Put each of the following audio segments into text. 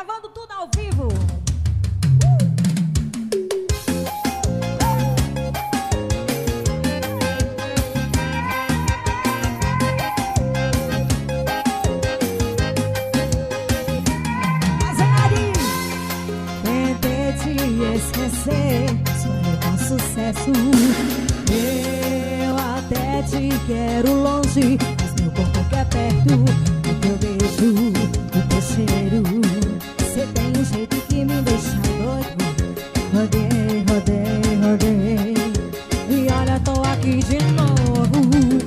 gravando tudo ao vivo. Tentei te esquecer, sonhei com sucesso. Eu até te quero longe, mas meu corpo quer perto. O teu beijo, o teu cheiro, cê tem um jeito que me deixa doido. Rodei, rodei, rodei, e olha, tô aqui de novo.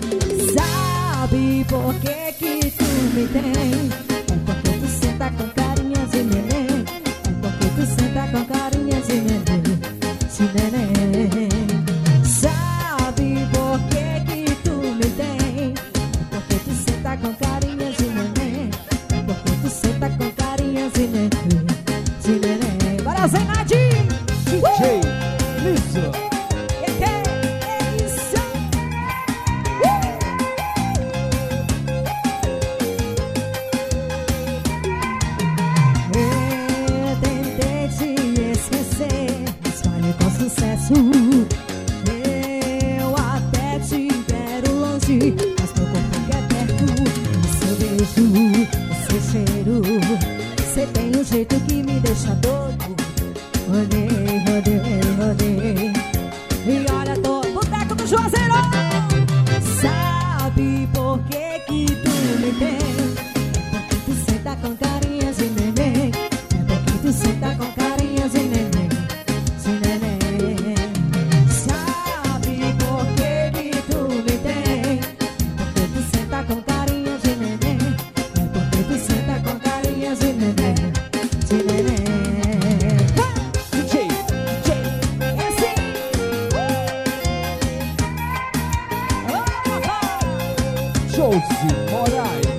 Sabe por que que tu me tem? É porque tu senta com carinhas de neném. É porque tu senta com carinhas de neném, de neném. Sabe por que que tu me tem? É porque tu senta com carinhas de neném. É porque tu senta com carinhas de neném, de neném. Bora, Zenadinho! DJ Lisa. Eu tentei te esquecer, mas falhei com sucesso. Eu até te quero longe, mas meu corpo quer perto. O seu beijo, o seu cheiro, cê tem um jeito que me deixa doido. Rodei, rodei, rodei, e olha, tô boteco do Juazeiro. Sabe por que que tu me tem? É porque tu senta com carinhas de neném. É porque tu senta com carinhas de neném, de neném. Sabe por que que tu me tem? É porque tu senta com carinhas de neném. É porque tu senta com carinhas de neném, de neném. DJ Josi Moraes.